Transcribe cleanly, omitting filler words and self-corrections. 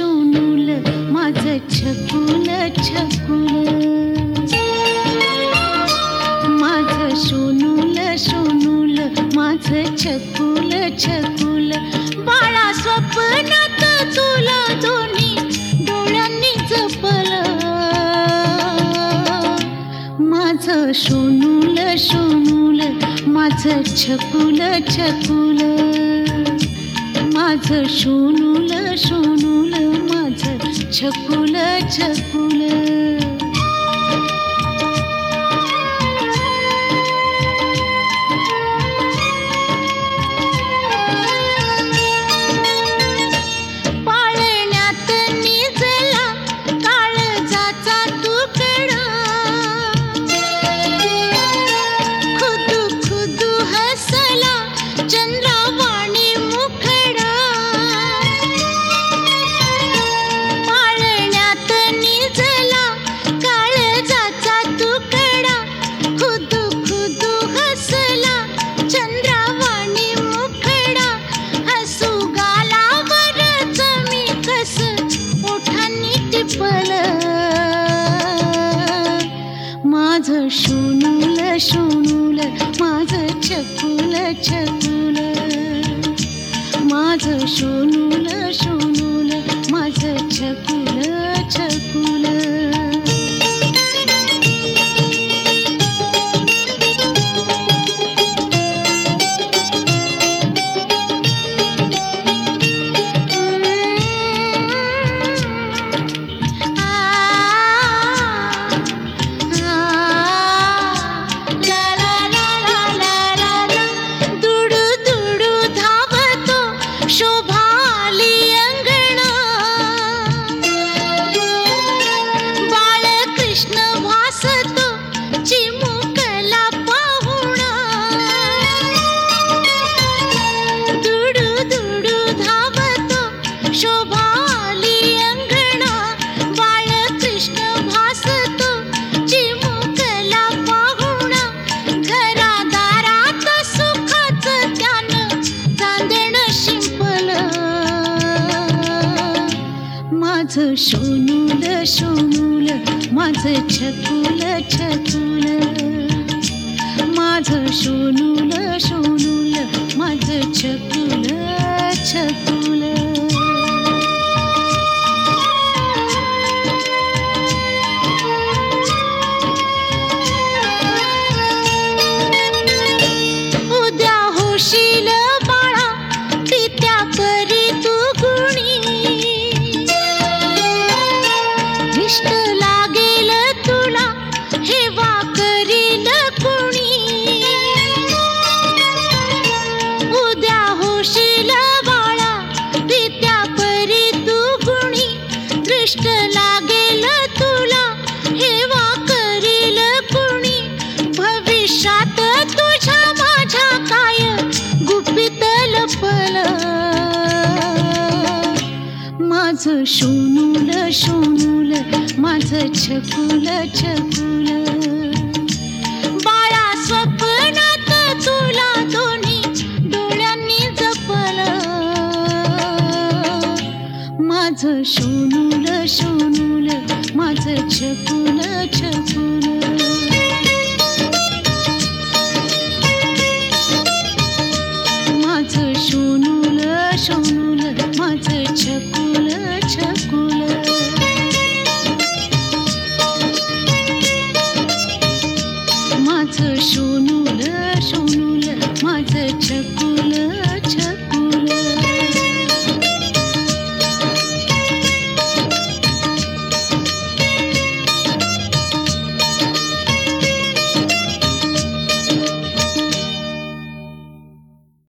शोनूल माझं छकुल छकुल, माझं शोनूल शोनूल माझं छकुल छकुल, बाळा स्वप्नात तुला दोन्ही डोळ्यांनी जपलं, माझं शोनूल शोनूल माझं छकुल छकुल, माझं शोनूल शोनूल माझं छकुल छकुल. पाळण्यात निजला काळजाचा तुकडा, खुदू खुदू हसला चंद्रावाणी मुखडा, पाळण्यात निजला काळजाचा तुकडा, खुदू खुदू हसला चंद्रावाणी मुखडा, हसू गालावरच मी कस ओठांनी टिपलं, माझं शोनूल शोनूल माझं छकुल छकुल, माझं शोनूल शोनूल माझं छकुल छकुल. माझं शोनूल शोनूल माझं छकुल छकुल, माझं शोनूल शोनूल माझं छकुल छकुल. उद्या होशील बाळा पित्या परी तू गुणी, इष्ट लागेल तुला हेवा करील कुणी, उद्या होशील बाळा पित्या परी तू गुणी, दृष्ट लागेल तुला हेवा करील कुणी, भविष्यात तुझ्या माझ्या काय गुपित लपलं, माझं शोनूल शोनूल माझं छकुल छकुल, बाळा स्वप्नात तुला दोन्ही डोळ्यांनी जपलं, माझं शोनूल शोनूल माझं छकुल छकुल. माझं शोनूल शोनूल माझं छकुल छकुल, माझं शोनूल